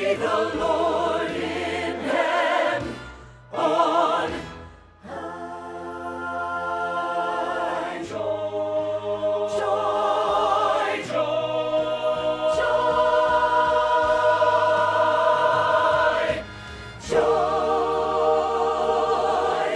the Lord in heaven on high. Joy, joy, joy, joy, joy.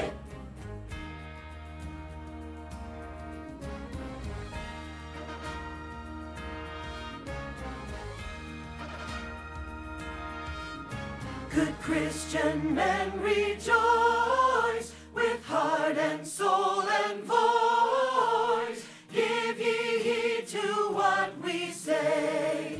Good Christian men rejoice with heart and soul and voice. Give ye heed to what we say.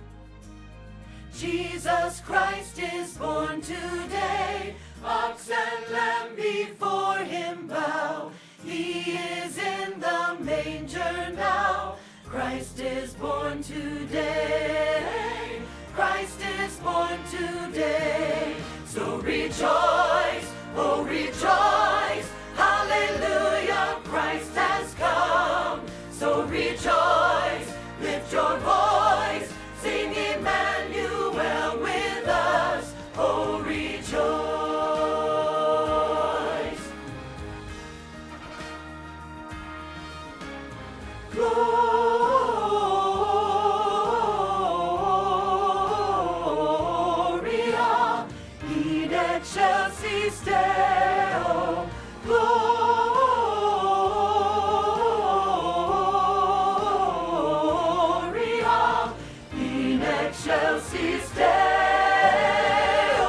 Jesus Christ is born today. Ox and lamb before him bow. He is in the manger now. Christ is born today. Christ is born today. So rejoice, oh rejoice. Hallelujah, Christ has come. So rejoice, lift your voice. Sing Emmanuel with us. Oh rejoice. Gloria in excelsis Deo. Gloria in excelsis Deo.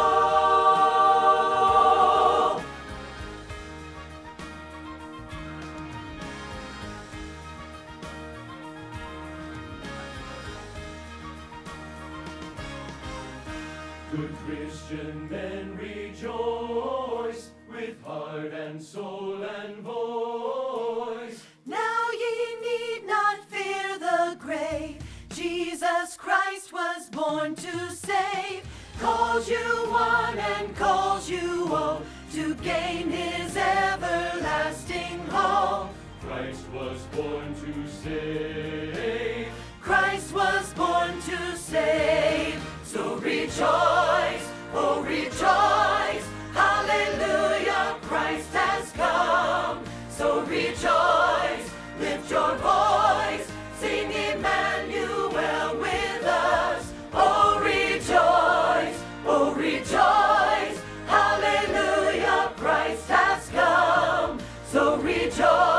Good Christian men rejoice with heart and soul and voice. Now ye need not fear the grave. Jesus Christ was born to save. Calls you one and calls you all to gain his everlasting hall. Christ was born to save. Christ was born to save. So rejoice, oh rejoice. Hallelujah, Christ has come. So rejoice, lift your voice. Sing Emmanuel with us. Oh rejoice, oh rejoice. Hallelujah, Christ has come. So rejoice.